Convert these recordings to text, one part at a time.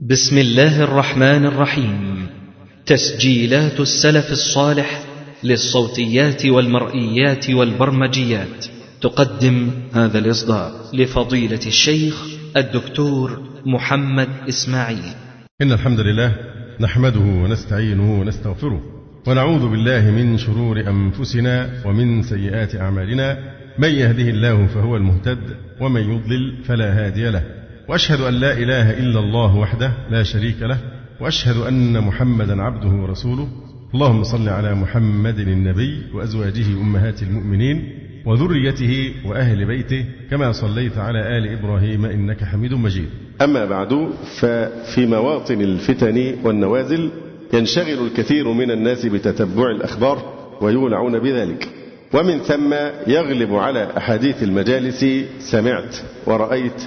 بسم الله الرحمن الرحيم. تسجيلات السلف الصالح للصوتيات والمرئيات والبرمجيات تقدم هذا الإصدار لفضيلة الشيخ الدكتور محمد إسماعيل. إن الحمد لله نحمده ونستعينه ونستغفره ونعوذ بالله من شرور أنفسنا ومن سيئات أعمالنا، من يهده الله فهو المهتد ومن يضلل فلا هادي له، وأشهد أن لا إله إلا الله وحده لا شريك له، وأشهد أن محمدا عبده ورسوله. اللهم صل على محمد النبي وأزواجه أمهات المؤمنين وذريته وأهل بيته كما صليت على آل إبراهيم إنك حميد مجيد. أما بعد، ففي مواطن الفتن والنوازل ينشغل الكثير من الناس بتتبع الأخبار ويولعون بذلك، ومن ثم يغلب على أحاديث المجالس سمعت ورأيت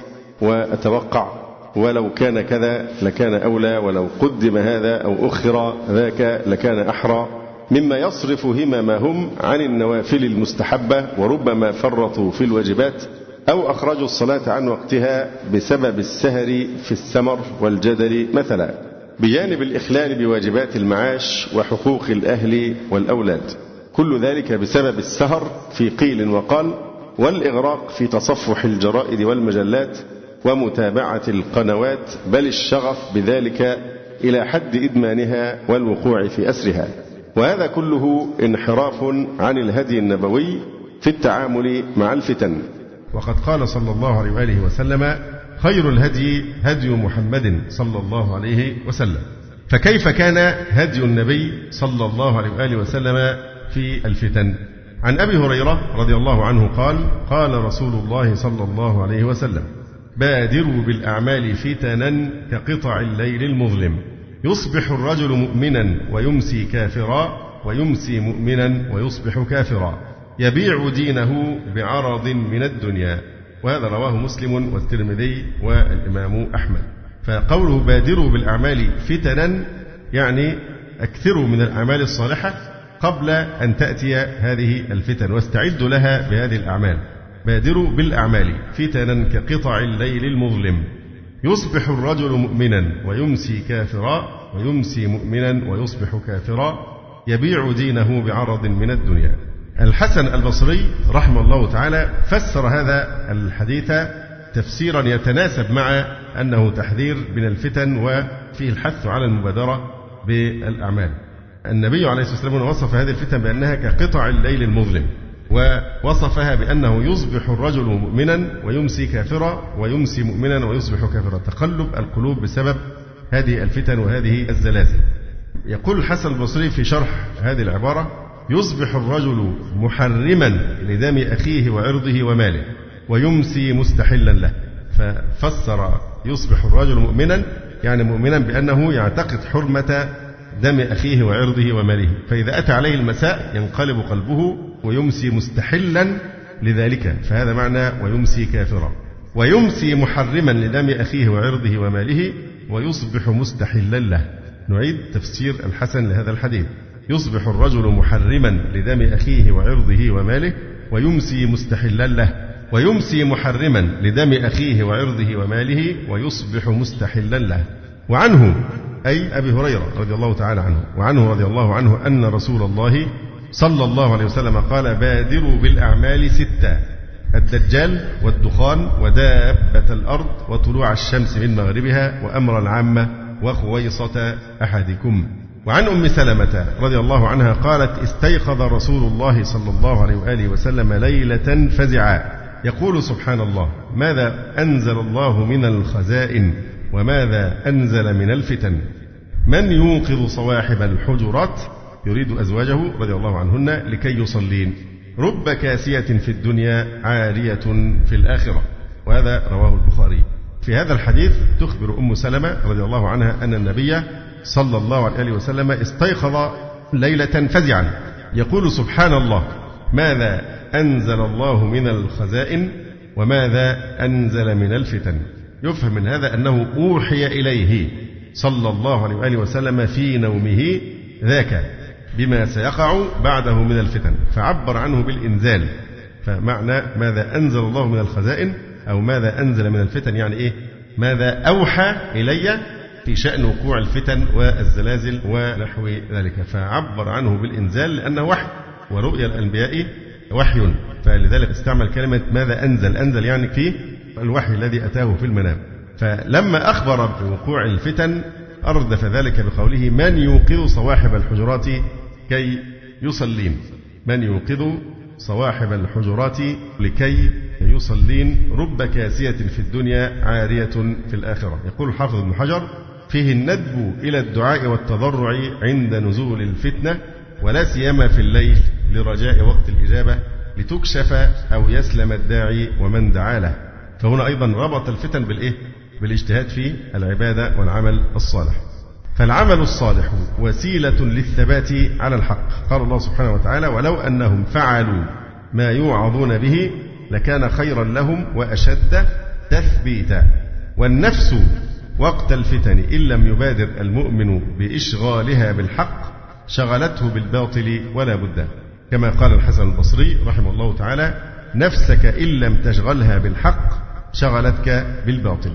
وأتوقع، ولو كان كذا لكان أولى، ولو قدم هذا أو أخر ذاك لكان أحرى، مما يصرف هممهم عن النوافل المستحبة، وربما فرطوا في الواجبات أو أخرجوا الصلاة عن وقتها بسبب السهر في السمر والجدل مثلا، بجانب الإخلال بواجبات المعاش وحقوق الأهل والأولاد. كل ذلك بسبب السهر في قيل وقال، والإغراق في تصفح الجرائد والمجلات ومتابعة القنوات، بل الشغف بذلك إلى حد إدمانها والوقوع في أسرها. وهذا كله انحراف عن الهدي النبوي في التعامل مع الفتن. وقد قال صلى الله عليه وآله وسلم: خير الهدي هدي محمد صلى الله عليه وسلم. فكيف كان هدي النبي صلى الله عليه وآله وسلم في الفتن؟ عن أبي هريرة رضي الله عنه قال: قال رسول الله صلى الله عليه وسلم: بادروا بالأعمال فتنا كقطع الليل المظلم، يصبح الرجل مؤمنا ويمسي كافرا، ويمسي مؤمنا ويصبح كافرا، يبيع دينه بعرض من الدنيا. وهذا رواه مسلم والترمذي والإمام أحمد. فقوله بادروا بالأعمال فتنا يعني أكثروا من الأعمال الصالحة قبل أن تأتي هذه الفتن، واستعدوا لها بهذه الأعمال. بادروا بالأعمال فتنا كقطع الليل المظلم، يصبح الرجل مؤمنا ويمسي كافرا، ويمسي مؤمنا ويصبح كافرا، يبيع دينه بعرض من الدنيا. الحسن البصري رحمه الله تعالى فسر هذا الحديث تفسيرا يتناسب مع أنه تحذير من الفتن وفيه الحث على المبادرة بالأعمال. النبي عليه الصلاة والسلام وصف هذه الفتن بأنها كقطع الليل المظلم، ووصفها بأنه يصبح الرجل مؤمنا ويمسي كافرا، ويمسي مؤمنا ويصبح كافرا، تقلب القلوب بسبب هذه الفتن وهذه الزلازل. يقول الحسن البصري في شرح هذه العبارة: يصبح الرجل محرما لدم أخيه وعرضه وماله، ويمسي مستحلا له. ففسر يصبح الرجل مؤمنا يعني مؤمنا بأنه يعتقد حرمة دم أخيه وعرضه وماله، فإذا أتى عليه المساء ينقلب قلبه ويمسي مستحلا لذلك، فهذا معنى ويمسي كافرا. ويمسي محرما لدم أخيه وعرضه وماله، ويصبح مستحلا له. نعيد تفسير الحسن لهذا الحديث: يصبح الرجل محرما لدم أخيه وعرضه وماله، ويمسي مستحلا له، ويمسي محرما لدم أخيه وعرضه وماله، ويصبح مستحلا له. وعنه أي أبي هريرة رضي الله تعالى عنه، وعنه رضي الله عنه أن رسول الله صلى الله عليه وسلم قال: بادروا بالأعمال ستة: الدجال والدخان ودابة الأرض وطلوع الشمس من مغربها وأمر العامة وخويصة أحدكم. وعن أم سلمة رضي الله عنها قالت: استيقظ رسول الله صلى الله عليه وآله وسلم ليلة فزعا يقول: سبحان الله، ماذا أنزل الله من الخزائن وماذا أنزل من الفتن؟ من يوقظ صواحب الحجرات، يريد أزواجه رضي الله عنهن، لكي يصلين، رب كاسية في الدنيا عارية في الآخرة. وهذا رواه البخاري. في هذا الحديث تخبر أم سلمة رضي الله عنها أن النبي صلى الله عليه وسلم استيقظ ليلة فزعا يقول: سبحان الله، ماذا أنزل الله من الخزائن وماذا أنزل من الفتن. يفهم من هذا أنه أوحي إليه صلى الله عليه وآله وسلم في نومه ذاك بما سيقع بعده من الفتن، فعبر عنه بالإنزال. فمعنى ماذا أنزل الله من الخزائن أو ماذا أنزل من الفتن يعني إيه؟ ماذا أوحى إلي في شأن وقوع الفتن والزلازل ونحو ذلك، فعبر عنه بالإنزال لأنه وحي، ورؤيا الأنبياء وحي، فلذلك استعمل كلمة ماذا أنزل يعني في الوحي الذي أتاه في المنام. فلما أخبر بوقوع الفتن أردف ذلك بقوله من يوقظ صواحب الحجرات كي يصلين، من يوقظ صواحب الحجرات لكي يصلين رب كاسية في الدنيا عارية في الآخرة. يقول الحافظ ابن حجر فيه الندب إلى الدعاء والتضرع عند نزول الفتنة، ولا سيما في الليل لرجاء وقت الإجابة لتكشف أو يسلم الداعي ومن دعا له. فهنا أيضا ربط الفتن بالاجتهاد في العبادة والعمل الصالح. فالعمل الصالح وسيلة للثبات على الحق. قال الله سبحانه وتعالى ولو أنهم فعلوا ما يوعظون به لكان خيرا لهم وأشد تثبيتا. والنفس وقت الفتن إن لم يبادر المؤمن بإشغالها بالحق شغلته بالباطل ولا بد، كما قال الحسن البصري رحمه الله تعالى نفسك إن لم تشغلها بالحق شغلتك بالباطل.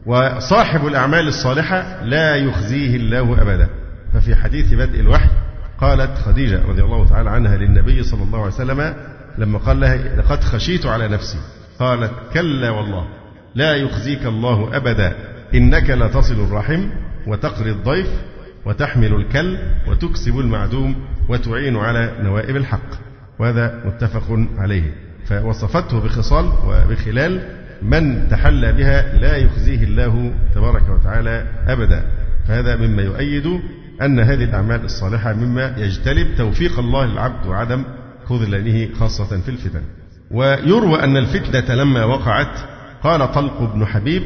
وصاحب الأعمال الصالحة لا يخزيه الله أبدا. ففي حديث بدء الوحي قالت خديجة رضي الله تعالى عنها للنبي صلى الله عليه وسلم لما قال لها لقد خشيت على نفسي، قالت كلا والله لا يخزيك الله أبدا إنك لتصل الرحم وتقري الضيف وتحمل الكل وتكسب المعدوم وتعين على نوائب الحق. وهذا متفق عليه. فوصفته بخصال وبخلال من تحلى بها لا يخزيه الله تبارك وتعالى أبدا. فهذا مما يؤيد أن هذه الأعمال الصالحة مما يجتلب توفيق الله للعبد وعدم خذلانه خاصة في الفتن. ويروى أن الفتنة لما وقعت قال طلق بن حبيب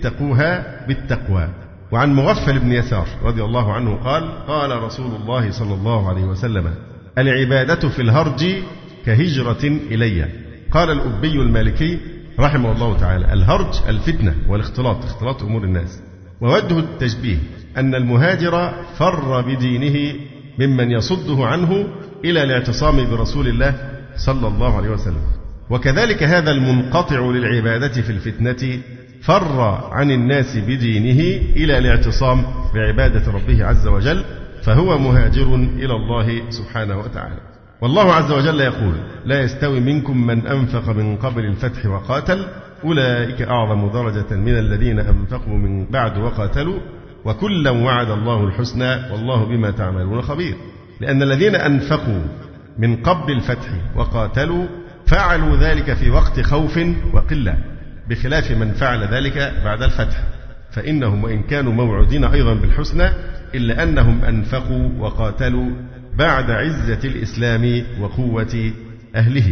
اتقوها بالتقوى. وعن مغفل بن يسار رضي الله عنه قال قال رسول الله صلى الله عليه وسلم العبادة في الهرج كهجرة إلي. قال الأبي المالكي رحمه الله تعالى الهرج الفتنة والاختلاط، اختلاط أمور الناس. ووجه التشبيه أن المهاجر فر بدينه ممن يصده عنه إلى الاعتصام برسول الله صلى الله عليه وسلم. وكذلك هذا المنقطع للعبادة في الفتنة فر عن الناس بدينه إلى الاعتصام بعبادة ربه عز وجل، فهو مهاجر إلى الله سبحانه وتعالى. والله عز وجل يقول لا يستوي منكم من أنفق من قبل الفتح وقاتل أولئك أعظم درجة من الذين أنفقوا من بعد وقاتلوا وكلا وعد الله الحسنى والله بما تعملون خبير. لأن الذين أنفقوا من قبل الفتح وقاتلوا فعلوا ذلك في وقت خوف وقلة، بخلاف من فعل ذلك بعد الفتح، فإنهم وإن كانوا موعودين أيضا بالحسنى إلا أنهم أنفقوا وقاتلوا بعد عزة الإسلام وقوة أهله.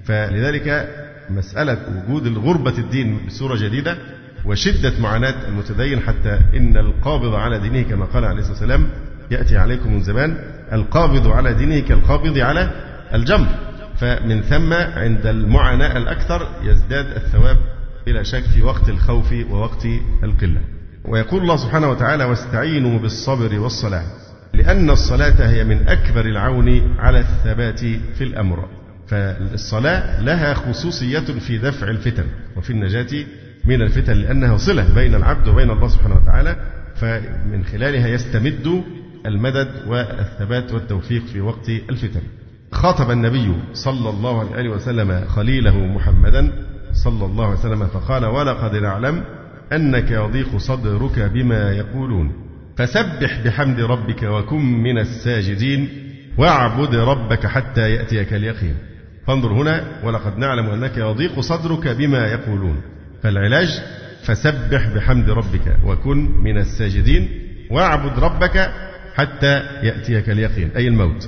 فلذلك مسألة وجود الغربة الدين بصورة جديدة وشدة معاناة المتدين، حتى إن القابض على دينه كما قال عليه الصلاة والسلام يأتي عليكم من زمان القابض على دينه كالقابض على الجمر. فمن ثم عند المعاناة الأكثر يزداد الثواب بلا شك في وقت الخوف ووقت القلة. ويقول الله سبحانه وتعالى واستعينوا بالصبر والصلاة، لأن الصلاة هي من أكبر العون على الثبات في الأمر. فالصلاة لها خصوصية في دفع الفتن وفي النجاة من الفتن، لأنها صلة بين العبد وبين الله سبحانه وتعالى، فمن خلالها يستمد المدد والثبات والتوفيق في وقت الفتن. خاطب النبي صلى الله عليه وسلم خليله محمدا صلى الله عليه وسلم فقال ولقد نعلم أنك يضيق صدرك بما يقولون فسبح بحمد ربك وكن من الساجدين واعبد ربك حتى يأتيك اليقين. فانظر هنا ولقد نعلم أنك يضيق صدرك بما يقولون، فالعلاج فسبح بحمد ربك وكن من الساجدين واعبد ربك حتى يأتيك اليقين أي الموت.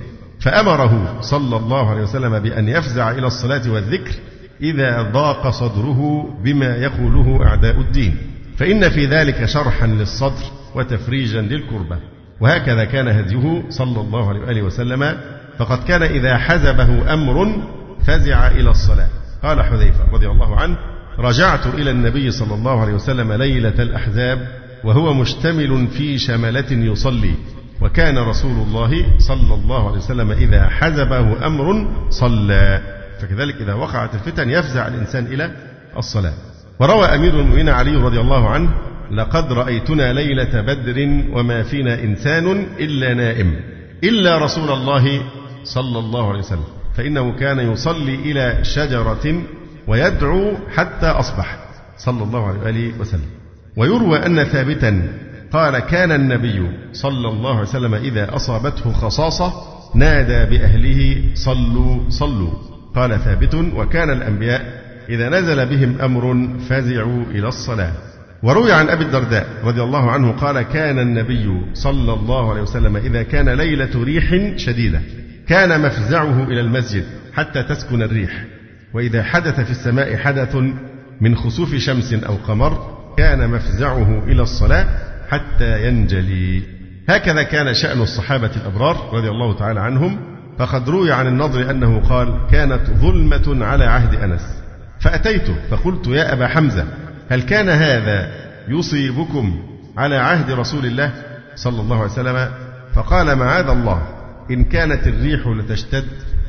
فأمره صلى الله عليه وسلم بأن يفزع إلى الصلاة والذكر إذا ضاق صدره بما يقوله أعداء الدين، فإن في ذلك شرحا للصدر وتفريجا للكربة. وهكذا كان هديه صلى الله عليه وآله وسلم، فقد كان إذا حزبه أمر فزع إلى الصلاة. قال حذيفة رضي الله عنه رجعت إلى النبي صلى الله عليه وسلم ليلة الأحزاب وهو مشتمل في شملة يصلي، وكان رسول الله صلى الله عليه وسلم إذا حزبه أمر صلى. فكذلك إذا وقعت الفتن يفزع الإنسان إلى الصلاة. وروى أمير المؤمنين علي رضي الله عنه لقد رأيتنا ليلة بدر وما فينا إنسان إلا نائم إلا رسول الله صلى الله عليه وسلم فإنه كان يصلي إلى شجرة ويدعو حتى أصبح صلى الله عليه وسلم. ويروى أن ثابتا قال كان النبي صلى الله عليه وسلم إذا أصابته خصاصة نادى بأهله صلوا صلوا. قال ثابت وكان الأنبياء إذا نزل بهم أمر فزعوا إلى الصلاة. وروي عن أبي الدرداء رضي الله عنه قال كان النبي صلى الله عليه وسلم إذا كان ليلة ريح شديدة كان مفزعه إلى المسجد حتى تسكن الريح، وإذا حدث في السماء حدث من خسوف شمس أو قمر كان مفزعه إلى الصلاة حتى ينجلي. هكذا كان شأن الصحابة الأبرار رضي الله تعالى عنهم. فقد روي عن النضر أنه قال كانت ظلمة على عهد أنس فأتيته فقلت يا أبا حمزة هل كان هذا يصيبكم على عهد رسول الله صلى الله عليه وسلم؟ فقال معاذ الله إن كانت الريح لتشتد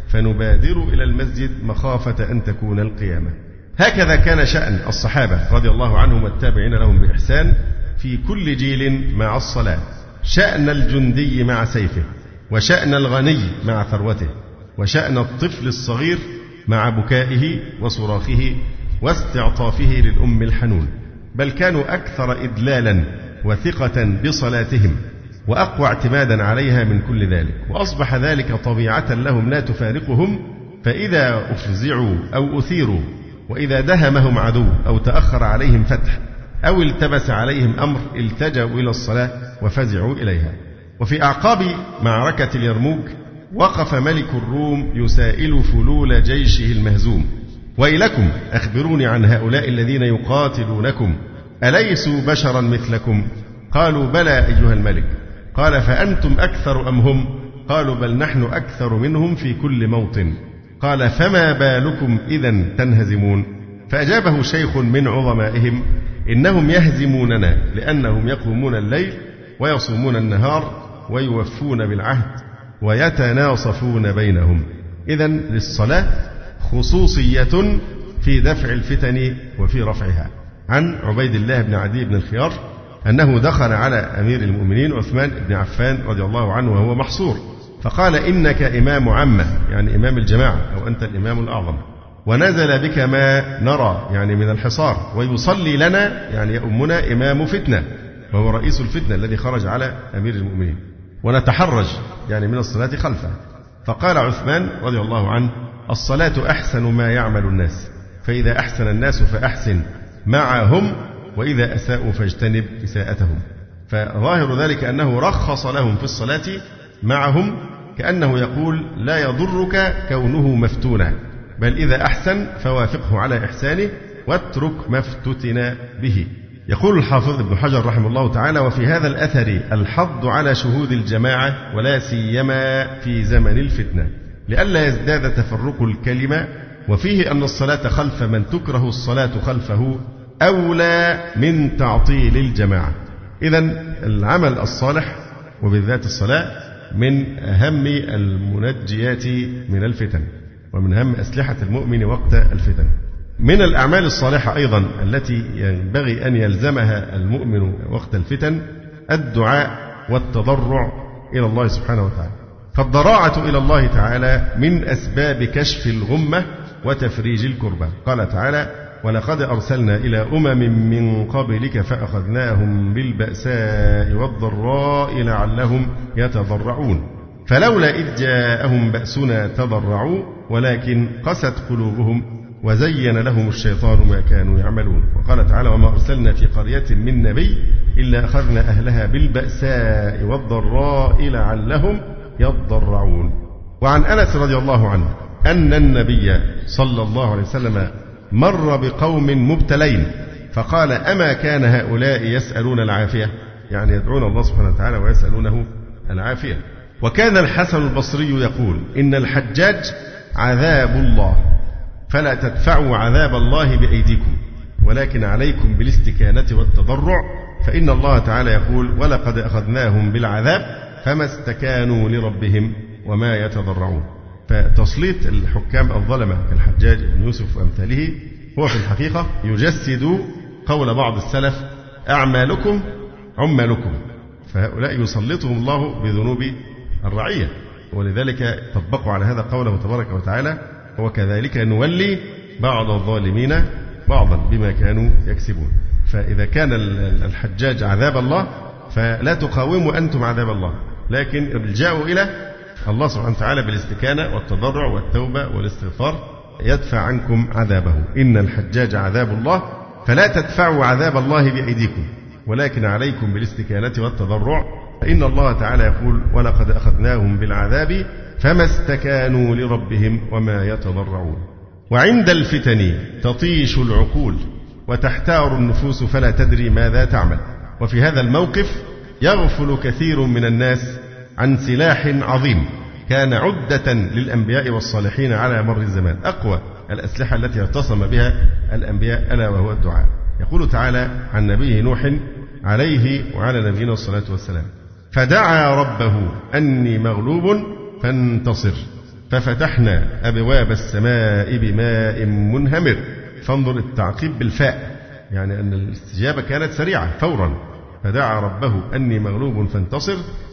فنبادر إلى المسجد مخافة أن تكون القيامة. هكذا كان شأن الصحابة رضي الله عنهم والتابعين لهم بإحسان في كل جيل مع الصلاة. شأن الجندي مع سيفه، وشأن الغني مع ثروته، وشأن الطفل الصغير مع بكائه وصراخه واستعطافه للأم الحنون. بل كانوا أكثر إدلالا وثقة بصلاتهم وأقوى اعتمادا عليها من كل ذلك، وأصبح ذلك طبيعة لهم لا تفارقهم. فإذا أفزعوا أو أثيروا، وإذا دهمهم عدو أو تأخر عليهم فتح أو التبس عليهم أمر التجأوا إلى الصلاة وفزعوا إليها. وفي أعقاب معركة اليرموك وقف ملك الروم يسائل فلول جيشه المهزوم ويلكم أخبروني عن هؤلاء الذين يقاتلونكم أليسوا بشرا مثلكم؟ قالوا بلى أيها الملك. قال فأنتم أكثر أم هم؟ قالوا بل نحن أكثر منهم في كل موطن. قال فما بالكم إذن تنهزمون؟ فأجابه شيخ من عظمائهم إنهم يهزموننا لأنهم يقومون الليل ويصومون النهار ويوفون بالعهد ويتناصفون بينهم. إذن للصلاة خصوصية في دفع الفتن وفي رفعها. عن عبيد الله بن عدي بن الخيار أنه دخل على أمير المؤمنين عثمان بن عفان رضي الله عنه وهو محصور فقال إنك إمام عامة يعني إمام الجماعة أو أنت الإمام الأعظم، ونزل بك ما نرى يعني من الحصار، ويصلي لنا يعني يؤمنا إمام فتنة وهو رئيس الفتنة الذي خرج على أمير المؤمنين، ونتحرج يعني من الصلاة خلفه. فقال عثمان رضي الله عنه الصلاة أحسن ما يعمل الناس، فإذا أحسن الناس فأحسن معهم، وإذا أساءوا فاجتنب إساءتهم. فظاهر ذلك أنه رخص لهم في الصلاة معهم، كأنه يقول لا يضرك كونه مفتونا، بل إذا أحسن فوافقه على إحسانه واترك ما افتتن به. يقول الحافظ ابن حجر رحمه الله تعالى وفي هذا الأثر الحض على شهود الجماعة ولا سيما في زمن الفتنة لئلا يزداد تفرق الكلمة، وفيه أن الصلاة خلف من تكره الصلاة خلفه أولى من تعطيل الجماعة. إذن العمل الصالح وبالذات الصلاة من أهم المنجيات من الفتن ومن أهم أسلحة المؤمن وقت الفتن. من الأعمال الصالحة أيضا التي ينبغي أن يلزمها المؤمن وقت الفتن الدعاء والتضرع إلى الله سبحانه وتعالى. فالضراعة إلى الله تعالى من أسباب كشف الغمة وتفريج الكربة. قال تعالى ولقد أرسلنا إلى أمم من قبلك فأخذناهم بالبأساء والضراء لعلهم يتضرعون فلولا إذ جاءهم بأسنا تضرعوا ولكن قست قلوبهم وزين لهم الشيطان ما كانوا يعملون. وقال تعالى وما أرسلنا في قرية من نبي إلا أخذنا أهلها بالبأساء والضراء لعلهم يضرعون. وعن أنس رضي الله عنه أن النبي صلى الله عليه وسلم مر بقوم مبتلين فقال أما كان هؤلاء يسألون العافية، يعني يدعون الله سبحانه وتعالى ويسألونه العافية. وكان الحسن البصري يقول إن الحجاج عذاب الله فلا تدفعوا عذاب الله بأيديكم ولكن عليكم بالاستكانة والتضرع، فإن الله تعالى يقول ولقد أخذناهم بالعذاب فما استكانوا لربهم وما يتضرعون. فتسليط الحكام الظلمة كالحجاج بن يوسف وأمثاله هو في الحقيقة يجسد قول بعض السلف أعمالكم عمالكم، فهؤلاء يسلطهم الله بذنوب الرعية. ولذلك طبقوا على هذا قوله تبارك وتعالى: وكذلك نولي بعض الظالمين بعضا بما كانوا يكسبون. فإذا كان الحجاج عذاب الله فلا تقاوموا أنتم عذاب الله، لكن الجاءوا إلى الله سبحانه وتعالى بالاستكانة والتضرع والتوبة والاستغفار يدفع عنكم عذابه. إن الحجاج عذاب الله فلا تدفعوا عذاب الله بأيديكم، ولكن عليكم بالاستكانة والتضرع، فإن الله تعالى يقول: ولقد أخذناهم بالعذاب فما استكانوا لربهم وما يتضرعون. وعند الفتن تطيش العقول وتحتار النفوس فلا تدري ماذا تعمل. وفي هذا الموقف يغفل كثير من الناس عن سلاح عظيم كان عدة للأنبياء والصالحين على مر الزمان، أقوى الأسلحة التي اعتصم بها الأنبياء ألا وهو الدعاء. يقول تعالى عن نبيه نوح عليه وعلى نبينا الصلاة والسلام: فدعا ربه أني مغلوب فانتصر ففتحنا أبواب السماء بماء منهمر. فانظر التعقيب بالفاء، يعني أن الاستجابة كانت سريعة فورا. فدعا ربه أني مغلوب فانتصر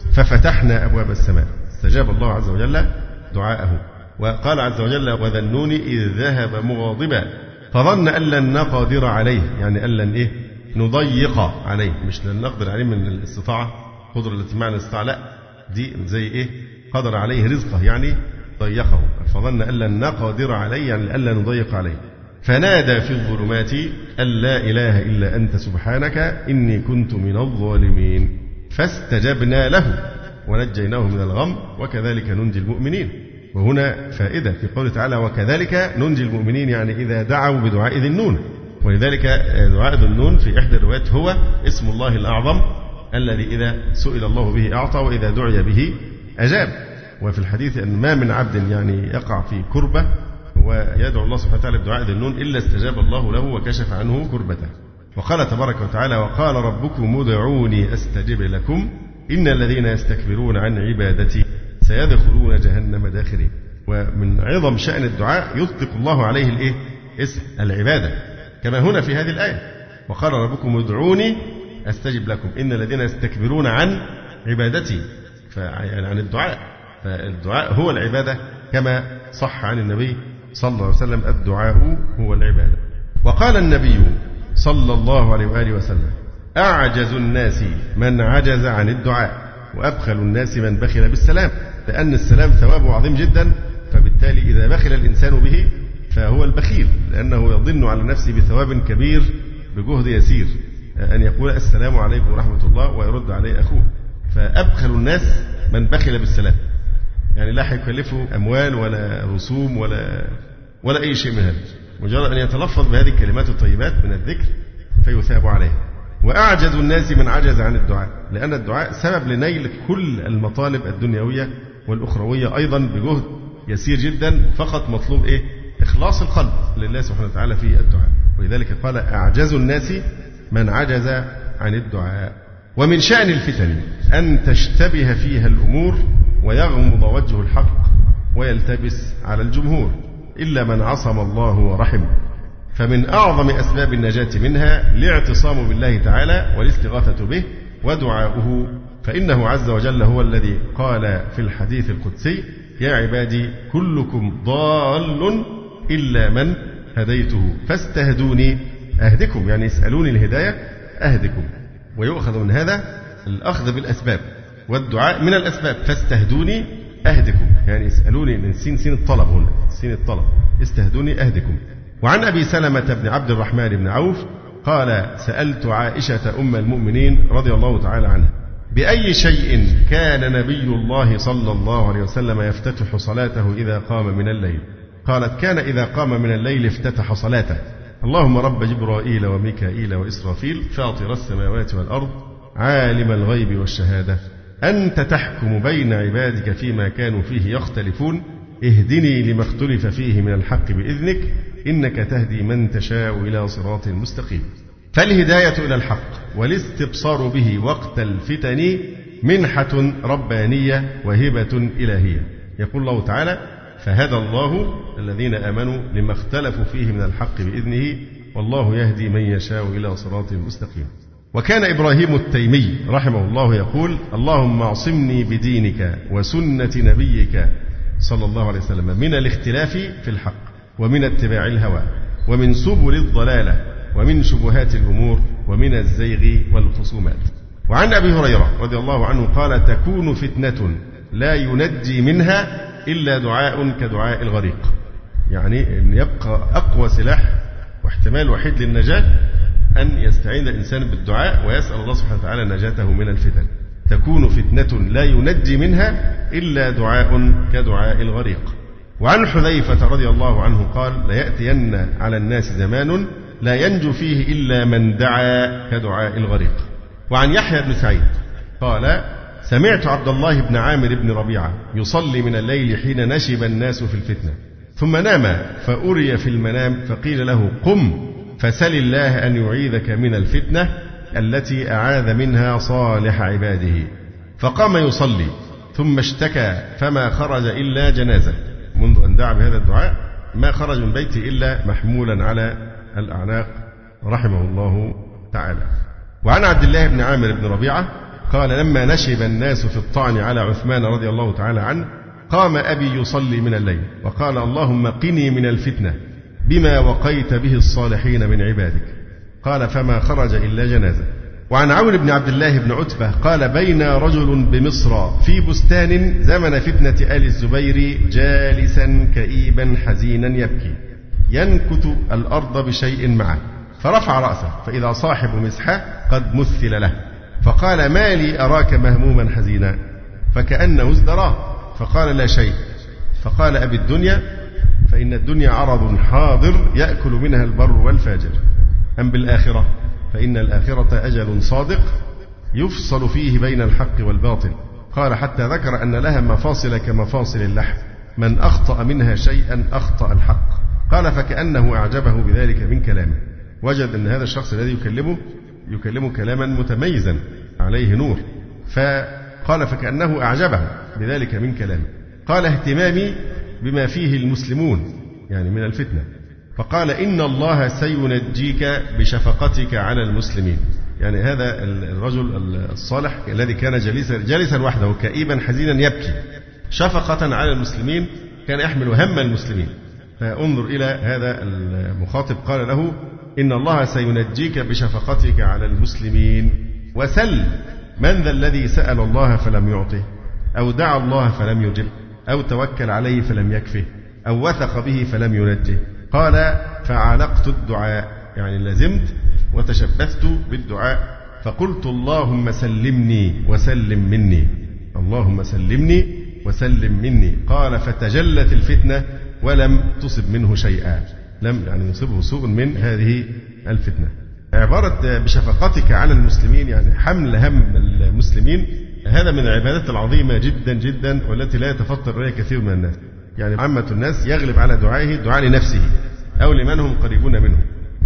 ففتحنا أبواب السماء، استجاب الله عز وجل دعاءه. وقال عز وجل: وذا النون إذ ذهب مغاضبا فظن أن لن نقدر عليه، يعني أن لن نضيق عليه، مش لن نقدر عليه من الاستطاعة، قدرة التي معنى الاستطاعة، لا دي زي قدر عليه رزقه يعني ضيقه. فظن أن لن نقدر عليه يعني ألا نضيق عليه، فنادى في الظلمات أن لا إله إلا أنت سبحانك إني كنت من الظالمين فاستجبنا له ونجيناه من الغم وكذلك ننجي المؤمنين. وهنا فائدة في قوله تعالى: وكذلك ننجي المؤمنين، يعني إذا دعوا بدعاء ذي النون. ولذلك دعاء ذي النون في إحدى الروايات هو اسم الله الأعظم الذي إذا سئل الله به أعطى وإذا دعي به أجاب. وفي الحديث أن ما من عبد يعني يقع في كربة ويدعو الله سبحانه وتعالى بدعاء ذي النون إلا استجاب الله له وكشف عنه كربته. وقال تبارك وتعالى: وقال ربكم ادعوني أستجب لكم إن الذين يستكبرون عن عبادتي سيدخلون جهنم داخرين. ومن عظم شأن الدعاء يطلق الله عليه اسم العبادة، كما هنا في هذه الآية: وقال ربكم ادعوني أستجب لكم إن الذين يستكبرون عن عبادتي، يعني عن الدعاء. فالدعاء هو العبادة كما صح عن النبي صلى الله عليه وسلم: الدعاء هو العبادة. وقال النبي صلى الله عليه وآله وسلم: أعجز الناس من عجز عن الدعاء وأبخل الناس من بخل بالسلام. لأن السلام ثوابه عظيم جدا، فبالتالي إذا بخل الإنسان به فهو البخيل، لأنه يظن على نفسه بثواب كبير بجهد يسير، أن يقول السلام عليكم ورحمة الله ويرد عليه أخوه. فأبخل الناس من بخل بالسلام، يعني لا يكلفه أموال ولا رسوم ولا أي شيء من هذا، مجرد أن يتلفظ بهذه الكلمات الطيبات من الذكر فيثاب عليه. وأعجز الناس من عجز عن الدعاء، لأن الدعاء سبب لنيل كل المطالب الدنيوية والأخروية أيضا بجهد يسير جدا، فقط مطلوب إخلاص القلب لله سبحانه وتعالى في الدعاء. ولذلك قال: أعجز الناس من عجز عن الدعاء. ومن شأن الفتن أن تشتبه فيها الأمور ويغمض وجه الحق ويلتبس على الجمهور إلا من عصم الله ورحمه. فمن أعظم أسباب النجاة منها الاعتصام بالله تعالى والاستغاثة به ودعاؤه، فإنه عز وجل هو الذي قال في الحديث القدسي: يا عبادي كلكم ضال إلا من هديته فاستهدوني أهدكم، يعني اسألوني الهداية أهدكم. ويؤخذ من هذا الأخذ بالأسباب، والدعاء من الأسباب. فاستهدوني أهدكم، يعني اسألوني، سين الطلب هنا، سين الطلب، استهدوني أهدكم. وعن أبي سلمة بن عبد الرحمن بن عوف قال: سألت عائشة أم المؤمنين رضي الله تعالى عنها: بأي شيء كان نبي الله صلى الله عليه وسلم يفتتح صلاته إذا قام من الليل؟ قالت: كان إذا قام من الليل افتتح صلاته: اللهم رب جبرائيل وميكائيل وإسرافيل فاطر السماوات والأرض عالم الغيب والشهادة أنت تحكم بين عبادك فيما كانوا فيه يختلفون اهدني لما اختلف فيه من الحق بإذنك إنك تهدي من تشاء إلى صراط مستقيم. فالهداية إلى الحق والاستبصار به وقت الفتن منحة ربانية وهبة إلهية. يقول الله تعالى: فهدى الله الذين آمنوا لما اختلفوا فيه من الحق بإذنه والله يهدي من يشاء إلى صراط مستقيم. وكان إبراهيم التيمي رحمه الله يقول: اللهم اعصمني بدينك وسنة نبيك صلى الله عليه وسلم من الاختلاف في الحق ومن اتباع الهوى ومن سبل الضلالة ومن شبهات الأمور ومن الزيغ والخصومات. وعن أبي هريرة رضي الله عنه قال: تكون فتنة لا ينجي منها إلا دعاء كدعاء الغريق. يعني أن يبقى أقوى سلاح واحتمال وحيد للنجاة أن يستعين الإنسان بالدعاء ويسأل الله سبحانه وتعالى نجاته من الفتن. تكون فتنة لا ينجي منها إلا دعاء كدعاء الغريق. وعن حذيفة رضي الله عنه قال: ليأتين على الناس زمان لا ينجو فيه إلا من دعا كدعاء الغريق. وعن يحيى بن سعيد قال: سمعت عبد الله بن عامر بن ربيعة يصلي من الليل حين نشب الناس في الفتنة، ثم نام فأري في المنام فقيل له: قم فسل الله أن يعيذك من الفتنة التي أعاذ منها صالح عباده. فقام يصلي ثم اشتكى فما خرج إلا جنازة. منذ أن دعا بهذا الدعاء ما خرج من بيته إلا محمولا على الأعناق رحمه الله تعالى. وعن عبد الله بن عامر بن ربيعة قال: لما نشب الناس في الطعن على عثمان رضي الله تعالى عنه قام أبي يصلي من الليل وقال: اللهم قني من الفتنة بما وقيت به الصالحين من عبادك. قال: فما خرج إلا جنازة. وعن عون بن عبد الله بن عتبة قال: بين رجل بمصر في بستان زمن فتنة آل الزبير جالسا كئيبا حزينا يبكي ينكت الأرض بشيء معه، فرفع رأسه فإذا صاحب مسحة قد مثل له، فقال: ما لي أراك مهموما حزينا؟ فكأنه ازدراه، فقال: لا شيء. فقال: أبي الدنيا فإن الدنيا عرض حاضر يأكل منها البر والفاجر، أم بالآخرة فإن الآخرة أجل صادق يفصل فيه بين الحق والباطل. قال: حتى ذكر أن لها مفاصل كمفاصل اللحم، من أخطأ منها شيئا أخطأ الحق. قال: فكأنه أعجبه بذلك من كلامه. وجد أن هذا الشخص الذي يكلمه كلاما متميزا عليه نور، فقال: فكأنه أعجبه بذلك من كلامه. قال: اهتمامي بما فيه المسلمون يعني من الفتنة. فقال: إن الله سينجيك بشفقتك على المسلمين. يعني هذا الرجل الصالح الذي كان جالسا وحده كئيبا حزينا يبكي شفقة على المسلمين، كان يحمل هم المسلمين. فانظر إلى هذا المخاطب قال له: إن الله سينجيك بشفقتك على المسلمين. وسل من ذا الذي سأل الله فلم يعطه، أو دعا الله فلم يجب، أو توكل عليه فلم يكفه، أو وثق به فلم ينجه. قال: فعلقت الدعاء، يعني لزمت وتشبثت بالدعاء، فقلت: اللهم سلمني وسلم مني، اللهم سلمني وسلم مني. قال: فتجلت الفتنة ولم تصب منه شيئا، لم يعني يصبه سوء من هذه الفتنة. عبارة بشفقتك على المسلمين يعني حمل هم المسلمين، هذا من العبادات العظيمة جدا جدا والتي لا يتفطر إليها كثير من الناس. يعني عامة الناس يغلب على دعائه الدعاء لنفسه أو لمن هم قريبون منه،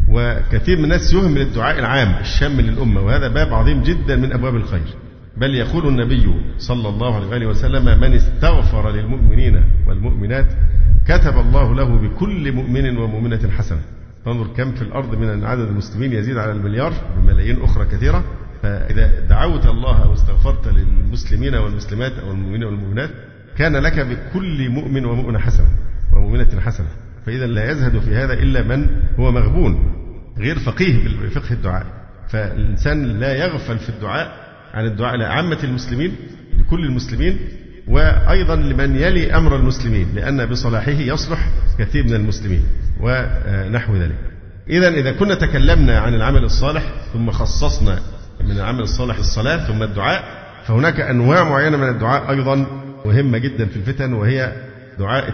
وكثير من الناس يهمل الدعاء العام الشامل للأمة، وهذا باب عظيم جدا من أبواب الخير. بل يقول النبي صلى الله عليه وآله وسلم: من استغفر للمؤمنين والمؤمنات كتب الله له بكل مؤمن ومؤمنة حسنة. فانظر كم في الأرض من عدد المسلمين يزيد على المليار بملايين أخرى كثيرة. فإذا دعوت الله أو استغفرت للمسلمين والمسلمات أو المؤمنين والمؤمنات كان لك بكل مؤمن ومؤمنة حسنة ومؤمنة حسنة. فإذا لا يزهد في هذا إلا من هو مغبون غير فقيه بفقه الدعاء. فالإنسان لا يغفل في الدعاء عن الدعاء لعامة المسلمين لكل المسلمين، وأيضا لمن يلي أمر المسلمين، لأن بصلاحه يصلح كثير من المسلمين ونحو ذلك. إذا كنا تكلمنا عن العمل الصالح ثم خصصنا من العمل الصالح الصلاة ثم الدعاء، فهناك أنواع معينة من الدعاء أيضا مهمة جدا في الفتن، وهي دعاء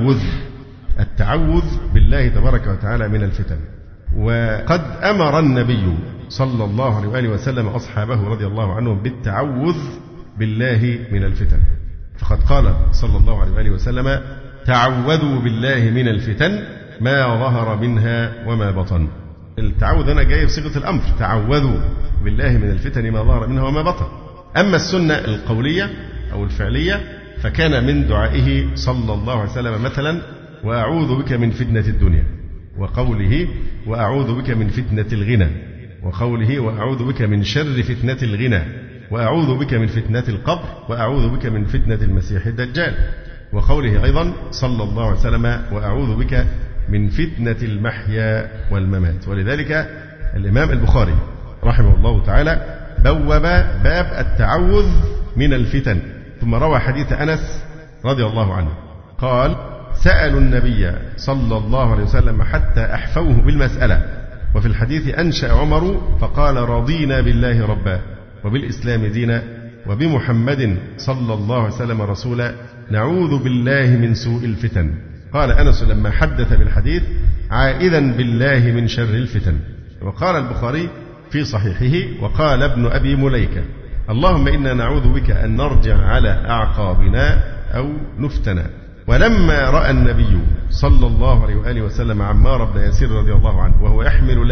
التعوذ بالله تبارك وتعالى من الفتن. وقد أمر النبي صلى الله عليه وآله وسلم أصحابه رضي الله عنهم بالتعوذ بالله من الفتن، فقد قال صلى الله عليه وآله وسلم: تعوذوا بالله من الفتن ما ظهر منها وما بطن. التعوذ هنا جاي بصيغة الأمر، تعوذوا بالله من الفتن ما ظهر منها وما بطن. أما السنة القولية أو الفعلية فكان من دعائه صلى الله عليه وسلم مثلا: وأعوذ بك من فتنة الدنيا، وقوله: وأعوذ بك من فتنة الغنى، وقوله وأعوذ بك من شر فتنة الغنى، وأعوذ بك من فتنة القبر، وأعوذ بك من فتنة المسيح الدجال، وقوله أيضا صلى الله عليه وسلم وأعوذ بك من فتنة المحيا والممات. ولذلك الإمام البخاري رحمه الله تعالى بوب باب التعوذ من الفتن، ثم روى حديث أنس رضي الله عنه قال سألوا النبي صلى الله عليه وسلم حتى أحفوه بالمسألة، وفي الحديث أنشأ عمر فقال رضينا بالله ربا وبالإسلام دينا وبمحمد صلى الله عليه وسلم رسولا نعوذ بالله من سوء الفتن. قال أنس لما حدث بالحديث عائذا بالله من شر الفتن. وقال البخاري في صحيحه وقال ابن أبي مليكة اللهم إنا نعوذ بك أن نرجع على أعقابنا أو نفتنا. ولما رأى النبي صلى الله عليه وآله وسلم عمار بن ياسر رضي الله عنه وهو يحمل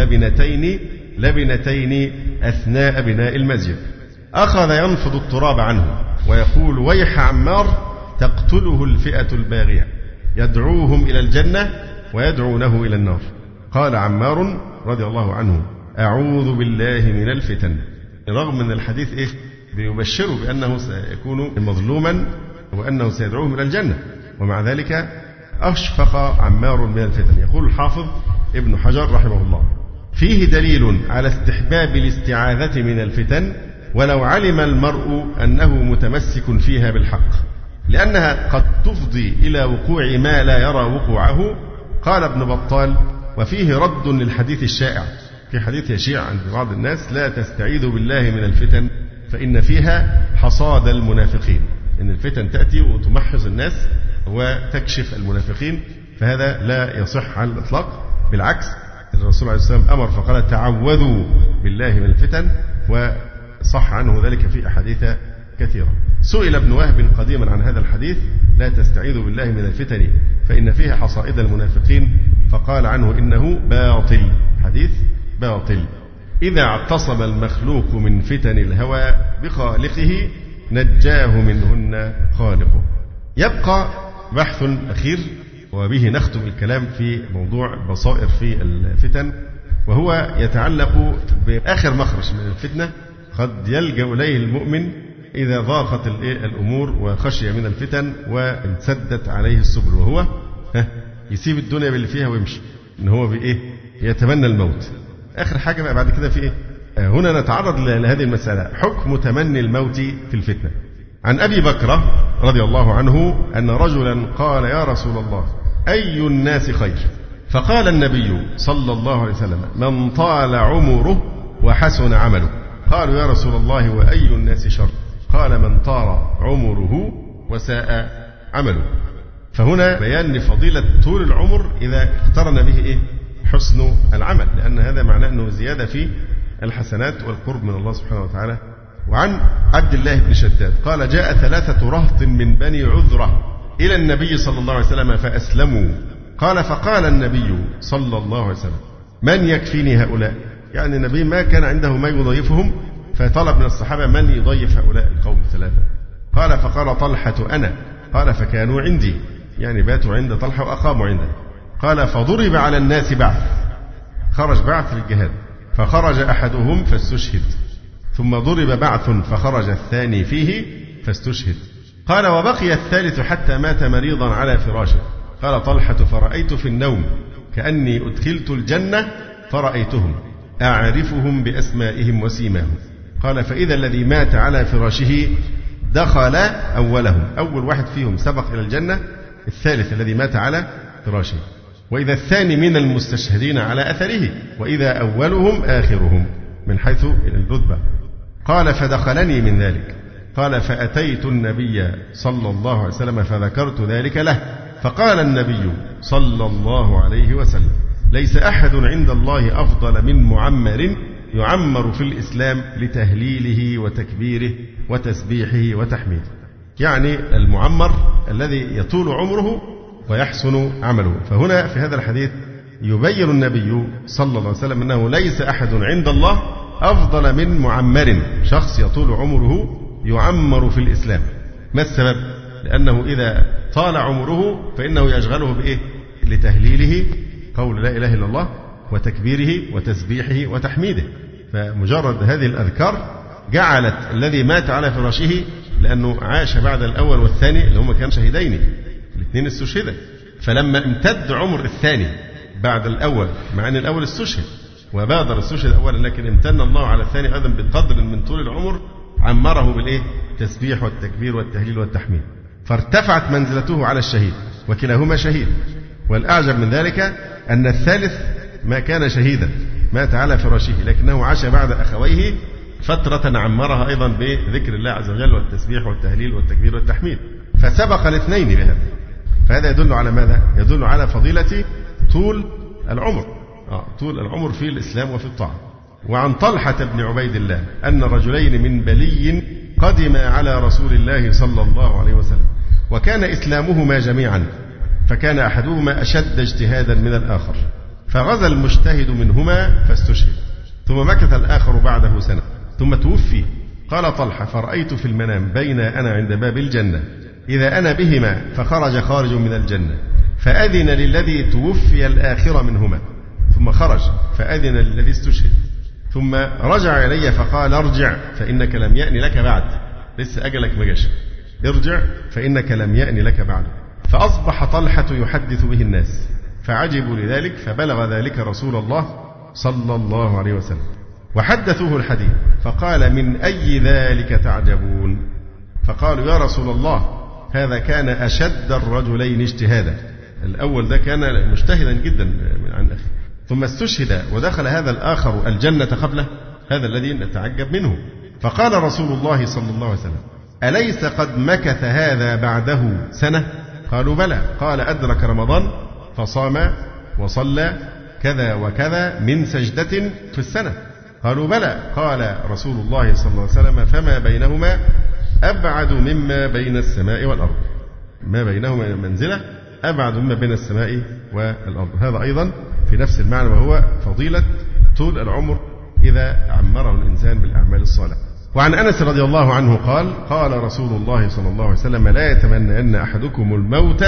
لبنتين أثناء بناء المسجد أخذ ينفض التراب عنه ويقول ويح عمار تقتله الفئة الباغية يدعوهم إلى الجنة ويدعونه إلى النار. قال عمار رضي الله عنه أعوذ بالله من الفتن، رغم من الحديث بيبشره بأنه سيكون مظلوما وأنه سيدعوهم إلى الجنة، ومع ذلك أشفق عمار من الفتن. يقول الحافظ ابن حجر رحمه الله فيه دليل على استحباب الاستعاذة من الفتن ولو علم المرء أنه متمسك فيها بالحق، لأنها قد تفضي إلى وقوع ما لا يرى وقوعه. قال ابن بطال وفيه رد للحديث الشائع، في حديث يشيع عند بعض الناس لا تستعيذوا بالله من الفتن فإن فيها حصاد المنافقين، إن الفتن تأتي وتمحص الناس وتكشف المنافقين، فهذا لا يصح على الإطلاق. بالعكس الرسول عليه السلام أمر فقال تعوذوا بالله من الفتن، وصح عنه ذلك في أحاديث كثيرة. سئل ابن وهب قديما عن هذا الحديث لا تستعيذوا بالله من الفتن فإن فيها حصائد المنافقين، فقال عنه إنه باطل، حديث باطل. إذا اعتصم المخلوق من فتن الهوى بخالقه نجاه منهن خالقه. يبقى بحث أخير وبه نختم الكلام في موضوع بصائر في الفتن، وهو يتعلق بآخر مخرج من الفتنة قد يلجأ إليه المؤمن إذا ضاقت الأمور وخشي من الفتن وانسدت عليه السبل، وهو يسيب الدنيا باللي فيها ويمشي، إن هو يتمنى الموت. آخر حاجة بقى بعد كده في هنا نتعرض لهذه المسألة حكم تمني الموت في الفتنة. عن أبي بكر رضي الله عنه أن رجلا قال يا رسول الله أي الناس خير؟ فقال النبي صلى الله عليه وسلم من طال عمره وحسن عمله. قالوا يا رسول الله وأي الناس شر؟ قال من طال عمره وساء عمله. فهنا بيان لفضيلة طول العمر إذا اقترن به حسن العمل، لأن هذا معناه أنه زيادة في الحسنات والقرب من الله سبحانه وتعالى. وعن عبد الله بن شداد قال جاء 3 رهط من بني عذرة إلى النبي صلى الله عليه وسلم فأسلموا. قال فقال النبي صلى الله عليه وسلم من يكفيني هؤلاء؟ يعني النبي ما كان عنده ما يضيفهم، فطلب من الصحابة من يضيف هؤلاء القوم 3. قال فقال طلحة أنا. قال فكانوا عندي، يعني باتوا عند طلحة وأقاموا عنده. قال فضرب على الناس بعث، خرج بعث للجهاد فخرج أحدهم فاستشهد، ثم ضرب بعث فخرج الثاني فيه فاستشهد. قال وبقي الثالث حتى مات مريضا على فراشه. قال طلحة فرأيت في النوم كأني أدخلت الجنة فرأيتهم أعرفهم بأسمائهم وسيماهم. قال فإذا الذي مات على فراشه دخل أولهم، أول واحد فيهم سبق إلى الجنة الثالث الذي مات على فراشه، وإذا الثاني من المستشهدين على أثره، وإذا أولهم آخرهم من حيث الرتبة. قال فدخلني من ذلك. قال فأتيت النبي صلى الله عليه وسلم فذكرت ذلك له، فقال النبي صلى الله عليه وسلم ليس أحد عند الله أفضل من معمر يعمر في الإسلام لتهليله وتكبيره وتسبيحه وتحميده. يعني المعمر الذي يطول عمره ويحسن عمله. فهنا في هذا الحديث يبين النبي صلى الله عليه وسلم أنه ليس أحد عند الله أفضل من معمر، شخص يطول عمره يعمر في الإسلام. ما السبب؟ لأنه إذا طال عمره فإنه يشغله بإيه؟ لتهليله، قول لا إله إلا الله، وتكبيره وتسبيحه وتحميده. فمجرد هذه الأذكار جعلت الذي مات على فراشه، لأنه عاش بعد الأول والثاني اللي هم كانوا شهيدين، الاثنين استشهدا، فلما امتد عمر الثاني بعد الأول، مع أن الأول استشهد وبادر استشهد أولا، لكن امتن الله على الثاني أيضا بقدر من طول العمر عمره بالإيه؟ التسبيح والتكبير والتهليل والتحميد، فارتفعت منزلته على الشهيد، وكلاهما شهيد. والأعجب من ذلك أن الثالث ما كان شهيدا، مات على فراشه، لكنه عاش بعد أخويه فترة عمرها أيضا بذكر الله عز وجل والتسبيح والتهليل والتكبير والتحميد، فسبق الاثنين بهذا. فهذا يدل على ماذا؟ يدل على فضيلة طول العمر، طول العمر في الإسلام وفي الطاعة. وعن طلحة بن عبيد الله أن رجلين من بلي قدما على رسول الله صلى الله عليه وسلم، وكان إسلامهما جميعا، فكان أحدهما أشد اجتهادا من الآخر، فغزا المجتهد منهما فاستشهد، ثم مكث الآخر بعده سنة ثم توفي. قال طلحة: فرأيت في المنام بين أنا عند باب الجنة إذا أنا بهما، فخرج خارج من الجنة فأذن للذي توفي الآخر منهما، ثم خرج فأذن للذي استشهد، ثم رجع إلي فقال: ارجع فإنك لم يأن لك بعد، لسه أجلك ما جاش، ارجع فإنك لم يأن لك بعد. فأصبح طلحة يحدث به الناس، فعجبوا لذلك، فبلغ ذلك رسول الله صلى الله عليه وسلم، وحدثوه الحديث، فقال: من أي ذلك تعجبون؟ فقالوا: يا رسول الله، هذا كان أشد الرجلين اجتهادا، الأول ده كان مجتهدا جدا عن أخي، ثم استشهد ودخل هذا الآخر الجنة قبله، هذا الذي نتعجب منه. فقال رسول الله صلى الله عليه وسلم: أليس قد مكث هذا بعده سنة؟ قالوا: بلى. قال: أدرك رمضان فصام وصلى كذا وكذا من سجدة في السنة. قالوا: بلى. قال رسول الله صلى الله عليه وسلم: فما بينهما أبعد مما بين السماء والأرض، ما بينهما منزلة أبعد مما بين السماء والأرض. هذا أيضا في نفس المعنى، وهو فضيلة طول العمر إذا عمره الإنسان بالأعمال الصالحة. وعن أنس رضي الله عنه قال: قال رسول الله صلى الله عليه وسلم: لا يتمنى أن أحدكم الموت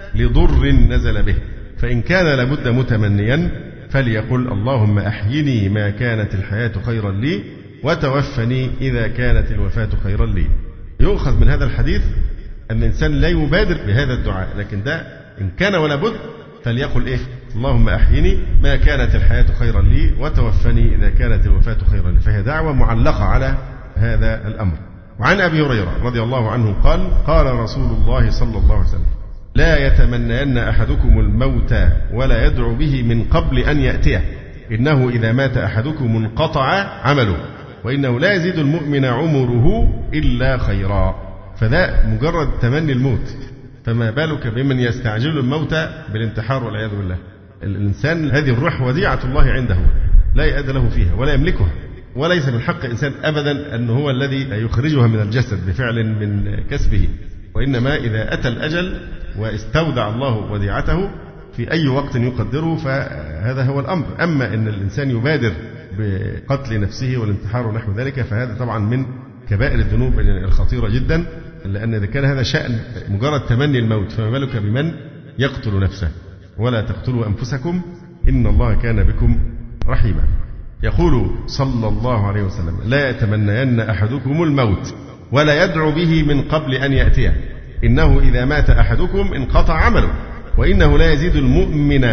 لضر نزل به، فإن كان لابد متمنيا فليقل: اللهم أحيني ما كانت الحياة خيرا لي، وتوفني إذا كانت الوفاة خيرا لي. يؤخذ من هذا الحديث أن الإنسان لا يبادر بهذا الدعاء، لكن ده إن كان ولا بد فليقل إيه؟ اللهم أحيني ما كانت الحياة خيرا لي، وتوفني إذا كانت الوفاة خيرا لي. فهي دعوة معلقة على هذا الأمر. وعن أبي هريرة رضي الله عنه قال: قال رسول الله صلى الله عليه وسلم: لا يتمنين أحدكم الموت ولا يدعو به من قبل أن يأتيه، إنه إذا مات أحدكم انقطع عمله، وإنه لا يزيد المؤمن عمره إلا خيرا. فده مجرد تمني الموت، فما بالك بمن يستعجل الموت بالانتحار والعياذ بالله. الإنسان هذه الروح وديعة الله عنده، لا يأد له فيها ولا يملكها، وليس من حق إنسان أبدا أن هو الذي يخرجها من الجسد بفعل من كسبه، وإنما إذا أتى الأجل واستودع الله وديعته في أي وقت يقدره فهذا هو الأمر. أما أن الإنسان يبادر بقتل نفسه والانتحار ونحو ذلك فهذا طبعا من كبائر الذنوب الخطيرة جدا، لأن إذا كان هذا شأن مجرد تمني الموت فما بالك بمن يقتل نفسه. ولا تقتلوا أنفسكم إن الله كان بكم رحيما. يقول صلى الله عليه وسلم: لا يتمنين أحدكم الموت ولا يدعو به من قبل أن يأتيه، إنه إذا مات أحدكم انقطع عمله، وإنه لا يزيد المؤمن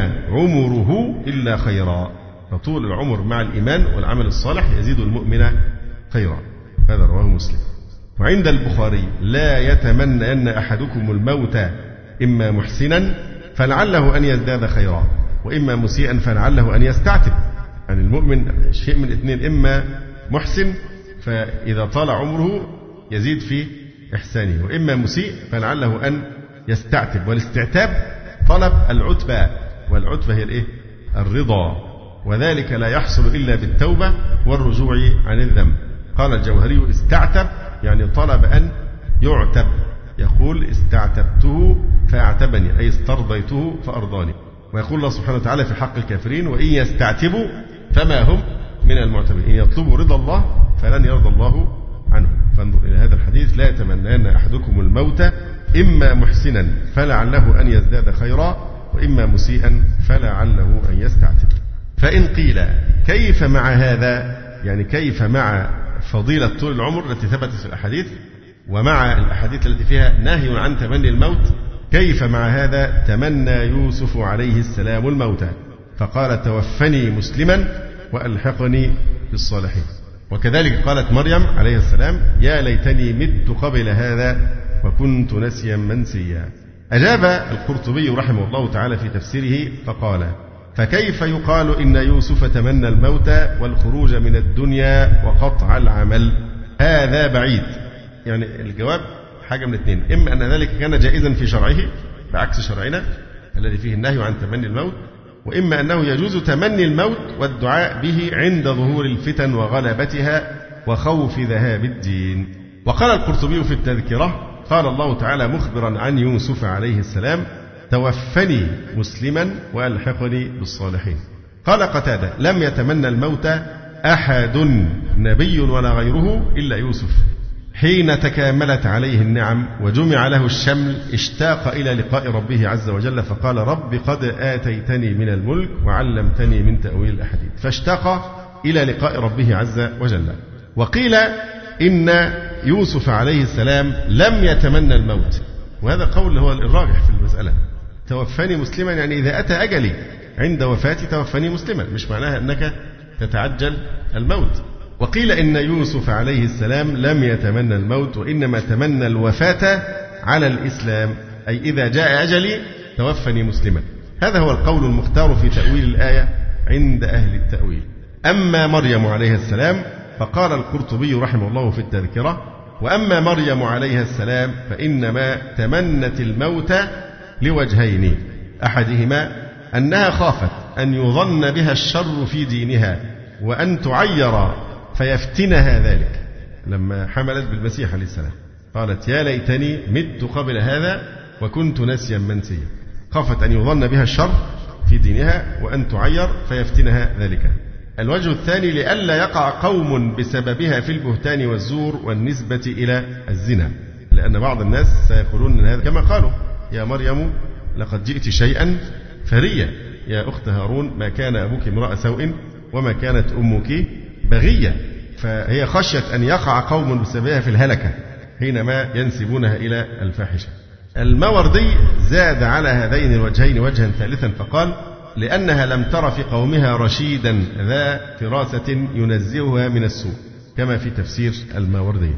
عمره إلا خيرا. فطول العمر مع الإيمان والعمل الصالح يزيد المؤمن خيرا. هذا رواه مسلم. وعند البخاري: لا يتمنى أن أحدكم الموت إما محسنا فلعله أن يزداد خيرا، وإما مسيئا فلعله أن يستعتب. يعني المؤمن شيء من اثنين: إما محسن فإذا طال عمره يزيد في إحسانه، وإما مسيء فلعله أن يستعتب. والاستعتاب طلب العتبة، والعتبة هي الإيه؟ الرضا، وذلك لا يحصل إلا بالتوبة والرجوع عن الذنب. قال الجوهري: استعتب يعني طلب أن يعتب، يقول: استعتبته فأعتبني، أي استرضيته فأرضاني. ويقول الله سبحانه وتعالى في حق الكافرين: وإن يستعتبوا فما هم من المعتبين، إن يطلبوا رضا الله فلن يرضى الله عنهم. فانظر إلى هذا الحديث: لا يتمنين أحدكم الموت إما محسنا فلعله أن يزداد خيرا، وإما مسيئا فلعله أن يستعتب. فإن قيل: كيف مع هذا يعني كيف مع فضيلة طول العمر التي ثبتت في الأحاديث، ومع الأحاديث التي فيها نهي عن تمني الموت، كيف مع هذا تمنى يوسف عليه السلام الموت، فقال توفني مسلما وألحقني بالصالحين. وكذلك قالت مريم عليه السلام يا ليتني مت قبل هذا وكنت نسيا منسيا. أجاب القرطبي رحمه الله تعالى في تفسيره فقال فكيف يقال إن يوسف تمنى الموت والخروج من الدنيا وقطع العمل؟ هذا بعيد. يعني الجواب حاجة من اثنين، إما أن ذلك كان جائزا في شرعه بعكس شرعنا الذي فيه النهي عن تمني الموت، وإما أنه يجوز تمني الموت والدعاء به عند ظهور الفتن وغلبتها وخوف ذهاب الدين. وقال القرطبي في التذكرة قال الله تعالى مخبرا عن يوسف عليه السلام توفني مسلما وألحقني بالصالحين. قال قتادة لم يتمنى الموت أحد نبي ولا غيره إلا يوسف، حين تكاملت عليه النعم وجمع له الشمل اشتاق إلى لقاء ربه عز وجل فقال رب قد آتيتني من الملك وعلمتني من تأويل الأحاديث، فاشتاق إلى لقاء ربه عز وجل. وقيل إن يوسف عليه السلام لم يتمنى الموت، وهذا قول هو الراجح في المسألة. توفني مسلما يعني إذا أتى أجلي عند وفاتي توفني مسلما، مش معناها أنك تتعجل الموت. وقيل إن يوسف عليه السلام لم يتمنى الموت وإنما تمنى الوفاة على الإسلام، أي إذا جاء أجلي توفني مسلما. هذا هو القول المختار في تأويل الآية عند أهل التأويل. أما مريم عليه السلام فقال القرطبي رحمه الله في التذكرة وأما مريم عليها السلام فإنما تمنت الموت لوجهين، أحدهما أنها خافت أن يظن بها الشر في دينها وأن تعير فيفتنها ذلك، لما حملت بالمسيح عليه السلام قالت يا ليتني مت قبل هذا وكنت نسيا منسيا، خافت أن يظن بها الشر في دينها وأن تعير فيفتنها ذلك. الوجه الثاني لئلا يقع قوم بسببها في البهتان والزور والنسبة إلى الزنا، لأن بعض الناس سيقولون هذا كما قالوا يا مريم لقد جئت شيئا فريا يا أخت هارون ما كان أبوك امرأ سوء وما كانت أمك بغية، فهي خشيت أن يقع قوم بسببها في الهلكة حينما ينسبونها إلى الفاحشة. الماوردي زاد على هذين الوجهين وجها ثالثا فقال لأنها لم تر في قومها رشيدا ذا فراسة ينزهها من السوء، كما في تفسير الماوردي.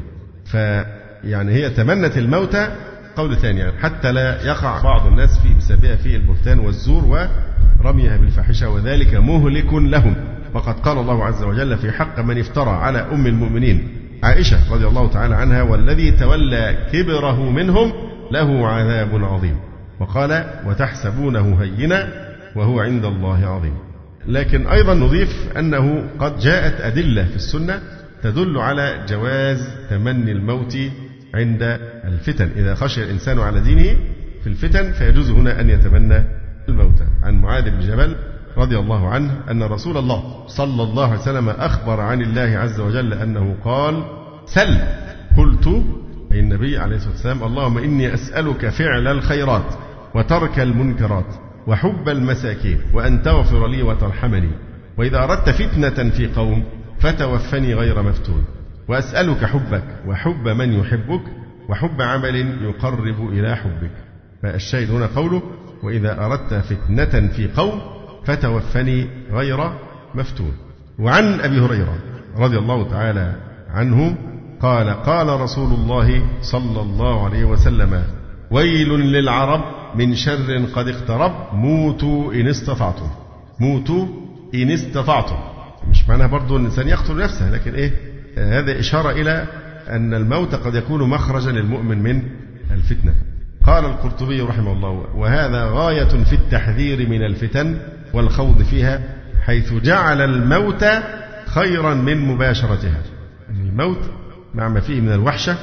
فيعني هي تمنت الموت قول ثاني يعني حتى لا يقع بعض الناس في بسببها في البهتان والزور ورميها بالفاحشة وذلك مهلك لهم. وقد قال الله عز وجل في حق من افترى على أم المؤمنين عائشة رضي الله تعالى عنها والذي تولى كبره منهم له عذاب عظيم، وقال وتحسبونه هينا وهو عند الله عظيم. لكن أيضا نضيف أنه قد جاءت أدلة في السنة تدل على جواز تمني الموت عند الفتن، إذا خشي الإنسان على دينه في الفتن فيجوز هنا أن يتمنى الموت. عن معاذ بن جبل رضي الله عنه أن رسول الله صلى الله عليه وسلم أخبر عن الله عز وجل أنه قال سل، قلت أي النبي عليه الصلاة والسلام اللهم إني أسألك فعل الخيرات وترك المنكرات وحب المساكين وأن تغفر لي وترحمني، وإذا أردت فتنة في قوم فتوفني غير مفتون، وأسألك حبك وحب من يحبك وحب عمل يقرب إلى حبك. فالشاهد هنا قوله وإذا أردت فتنة في قوم فتوفني غير مفتون. وعن أبي هريرة رضي الله تعالى عنه قال قال رسول الله صلى الله عليه وسلم ويل للعرب من شر قد اقترب موتوا إن استطعتم. موتوا إن استطعتم مش معناها برضو الإنسان يقتل نفسه، لكن هذا إشارة إلى أن الموت قد يكون مخرجا للمؤمن من الفتنة. قال القرطبي رحمه الله وهذا غاية في التحذير من الفتن والخوض فيها حيث جعل الموت خيرا من مباشرتها. الموت مع ما فيه من الوحشة،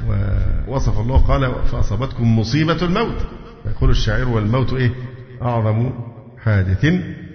ووصف الله قال فأصابتكم مصيبة الموت، يقول الشاعر والموت أعظم حادث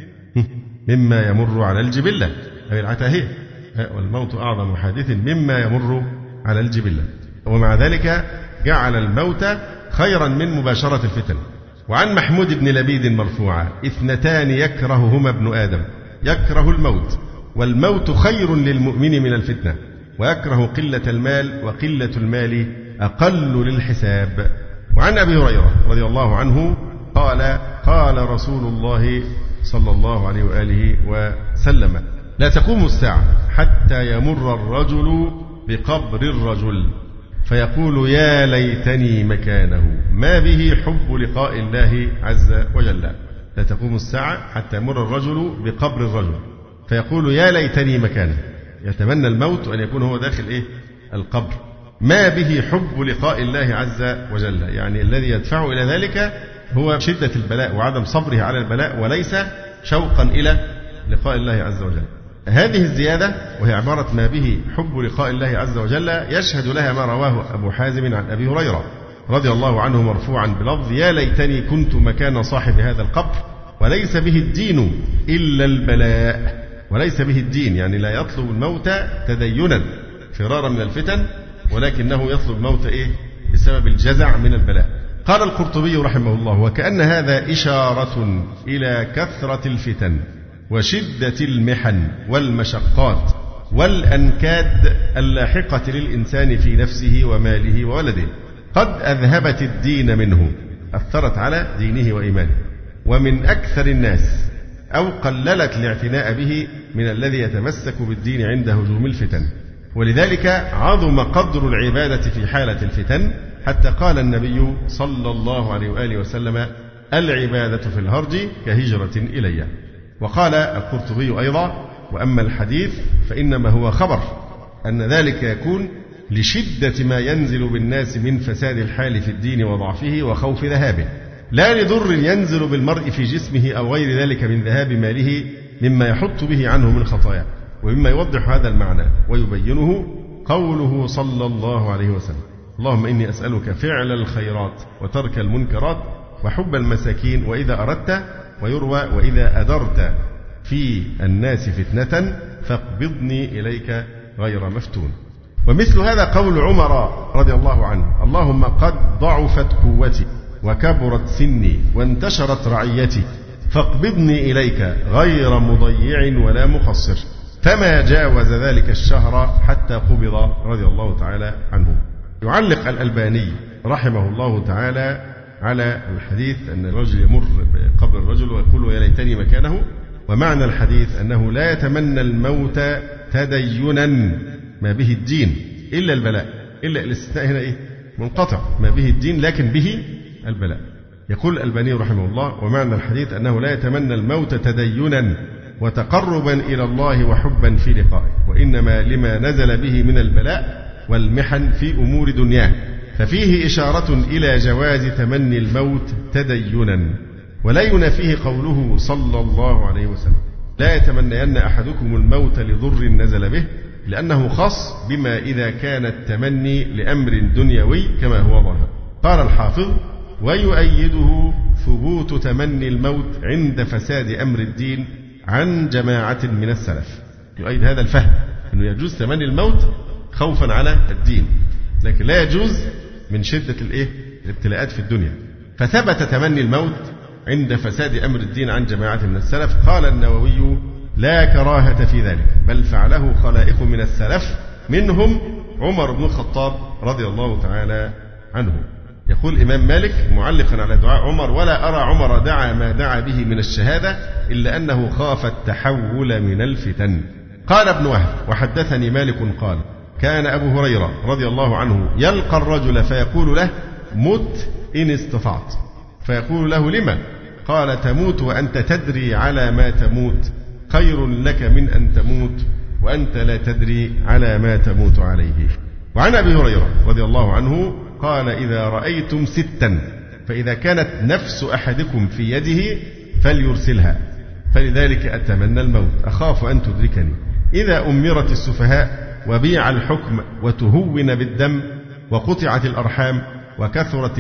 مما يمر على الجبلة، أي العتاهية، والموت أعظم حادث مما يمر على الجبلة. ومع ذلك جعل الموت خيرا من مباشرة الفتن. وعن محمود بن لبيد مرفوعا اثنتان يكرههما ابن آدم، يكره الموت والموت خير للمؤمن من الفتنة، ويكره قلة المال، وقلة المال أقل للحساب. وعن أبي هريرة رضي الله عنه قال قال رسول الله صلى الله عليه وآله وسلم: لا تقوم الساعة حتى يمر الرجل بقبر الرجل فيقول يا ليتني مكانه، ما به حب لقاء الله عز وجل. لا تقوم الساعة حتى يمر الرجل بقبر الرجل فيقول يا ليتني مكانه، يتمنى الموت أن يكون هو داخل القبر. ما به حب لقاء الله عز وجل، يعني الذي يدفعه إلى ذلك هو شدة البلاء وعدم صبره على البلاء، وليس شوقا إلى لقاء الله عز وجل. هذه الزيادة وهي عبارة ما به حب لقاء الله عز وجل يشهد لها ما رواه أبو حازم عن أبي هريرة رضي الله عنه مرفوعا بلفظ يا ليتني كنت مكان صاحب هذا القبر وليس به الدين إلا البلاء. وليس به الدين يعني لا يطلب الموت تدينا فرارا من الفتن، ولكنه يطلب الموت بسبب الجزع من البلاء. قال القرطبي رحمه الله: وكأن هذا إشارة إلى كثرة الفتن وشدة المحن والمشقات والأنكاد اللاحقة للإنسان في نفسه وماله وولده، قد أذهبت الدين منه، أثرت على دينه وإيمانه، ومن أكثر الناس أو قللت الاعتناء به من الذي يتمسك بالدين عند هجوم الفتن. ولذلك عظم قدر العبادة في حالة الفتن، حتى قال النبي صلى الله عليه وآله وسلم: العبادة في الهرج كهجرة إلي. وقال القرطبي أيضا: وأما الحديث فإنما هو خبر أن ذلك يكون لشدة ما ينزل بالناس من فساد الحال في الدين وضعفه وخوف ذهابه، لا لضر ينزل بالمرء في جسمه أو غير ذلك من ذهاب ماله مما يحط به عنه من خطاياه. ومما يوضح هذا المعنى ويبينه قوله صلى الله عليه وسلم: اللهم إني أسألك فعل الخيرات وترك المنكرات وحب المساكين وإذا أردت، ويروى وإذا أدرت في الناس فتنة فاقبضني إليك غير مفتون. ومثل هذا قول عمر رضي الله عنه: اللهم قد ضعفت قوتي وكبرت سني وانتشرت رعيتي فاقبضني إليك غير مضيع ولا مقصر، فما جاوز ذلك الشهر حتى قبض رضي الله تعالى عنه. يعلق الألباني رحمه الله تعالى على الحديث أن الرجل يمر بقبر الرجل ويقول يا ليتني مكانه، ومعنى الحديث أنه لا يتمنى الموت تدينا ما به الدين إلا البلاء، إلا الاستثناء هنا منقطع، ما به الدين لكن به البلاء. يقول الألباني رحمه الله: ومعنى الحديث أنه لا يتمنى الموت تدينا وتقربا إلى الله وحبا في لقائه، وإنما لما نزل به من البلاء والمحن في أمور دنياه، ففيه إشارة إلى جواز تمني الموت تدينا. ولا ينافيه قوله صلى الله عليه وسلم: لا يتمنين أحدكم الموت لضر نزل به، لأنه خاص بما إذا كان التمني لأمر دنيوي كما هو ظاهر. قال الحافظ: ويؤيده ثبوت تمني الموت عند فساد أمر الدين عن جماعة من السلف. يؤيد هذا الفهم أنه يجوز تمني الموت خوفا على الدين، لكن لا يجوز من شدة الابتلاءات في الدنيا. فثبت تمني الموت عند فساد أمر الدين عن جماعة من السلف. قال النووي: لا كراهة في ذلك، بل فعله خلائق من السلف، منهم عمر بن الخطاب رضي الله تعالى عنه. يقول الإمام مالك معلقا على دعاء عمر: ولا أرى عمر دعا ما دعا به من الشهادة إلا أنه خاف التحول من الفتن. قال ابن وهب: وحدثني مالك قال: كان أبو هريرة رضي الله عنه يلقى الرجل فيقول له: مت إن استطعت، فيقول له: لما؟ قال: تموت وأنت تدري على ما تموت، خير لك من أن تموت وأنت لا تدري على ما تموت عليه. وعن أبي هريرة رضي الله عنه قال: إذا رأيتم ستا فإذا كانت نفس أحدكم في يده فليرسلها، فلذلك أتمنى الموت أخاف أن تدركني. إذا أمرت السفهاء وبيع الحكم وتهون بالدم وقطعت الأرحام وكثرت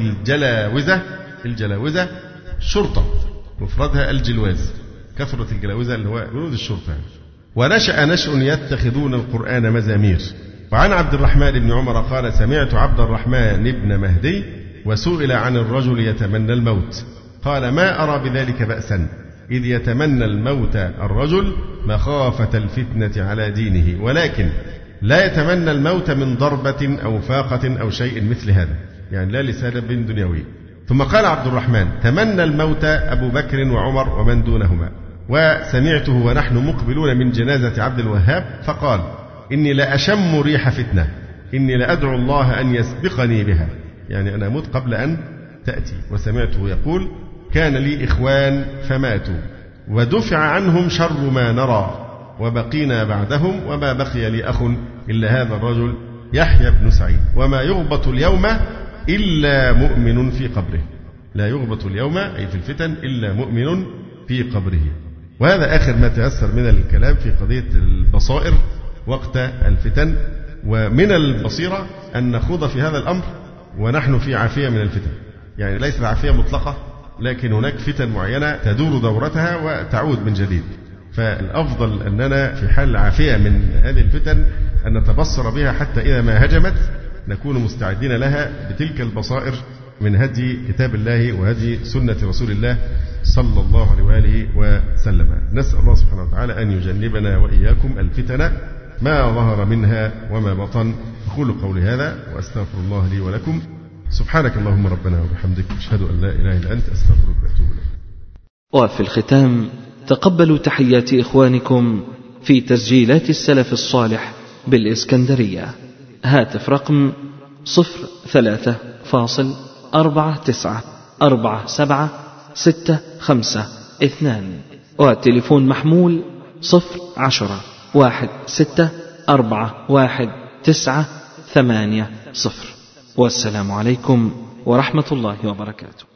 الجلاوزة شرطة، مفردها الجلواز، كثرة الجلاوزة اللي هو جنود الشرطة، ونشأ نشء يتخذون القرآن مزامير. وعن عبد الرحمن بن عمر قال: سمعت عبد الرحمن بن مهدي وسئل عن الرجل يتمنى الموت، قال: ما أرى بذلك بأسا، إذ يتمنى الموت الرجل مخافة الفتنة على دينه، ولكن لا يتمنى الموت من ضربة أو فاقة أو شيء مثل هذا، يعني لا لسبب دنيوي. ثم قال عبد الرحمن: تمنى الموت أبو بكر وعمر ومن دونهما. وسمعته ونحن مقبلون من جنازة عبد الوهاب فقال: إني لأشم ريح فتنة، إني لأدعو الله أن يسبقني بها، يعني أنا أموت قبل أن تأتي. وسمعته يقول: كان لي إخوان فماتوا ودفع عنهم شر ما نرى وبقينا بعدهم، وما بقي لي أخ إلا هذا الرجل يحيى بن سعيد، وما يغبط اليوم إلا مؤمن في قبره. لا يغبط اليوم أي في الفتن إلا مؤمن في قبره. وهذا آخر ما تيسر من الكلام في قضية البصائر وقت الفتن. ومن البصيرة أن نخوض في هذا الأمر ونحن في عافية من الفتن، يعني ليست عافية مطلقة، لكن هناك فتن معينة تدور دورتها وتعود من جديد. فالأفضل أننا في حال عافية من هذه الفتن أن نتبصر بها حتى إذا ما هجمت نكون مستعدين لها بتلك البصائر من هدي كتاب الله وهدي سنة رسول الله صلى الله عليه وآله وسلم. نسأل الله سبحانه وتعالى أن يجنبنا وإياكم الفتن ما ظهر منها وما بطن. أقول قولي هذا وأستغفر الله لي ولكم. سبحانك اللهم ربنا وبحمدك، أشهد أن لا إله إلا أنت، أستغفرك وأتوب إليك. وفي الختام تقبلوا تحيات إخوانكم في تسجيلات السلف الصالح بالإسكندرية. هاتف رقم 03-494765 وتليفون محمول 010-1641-980. والسلام عليكم ورحمة الله وبركاته.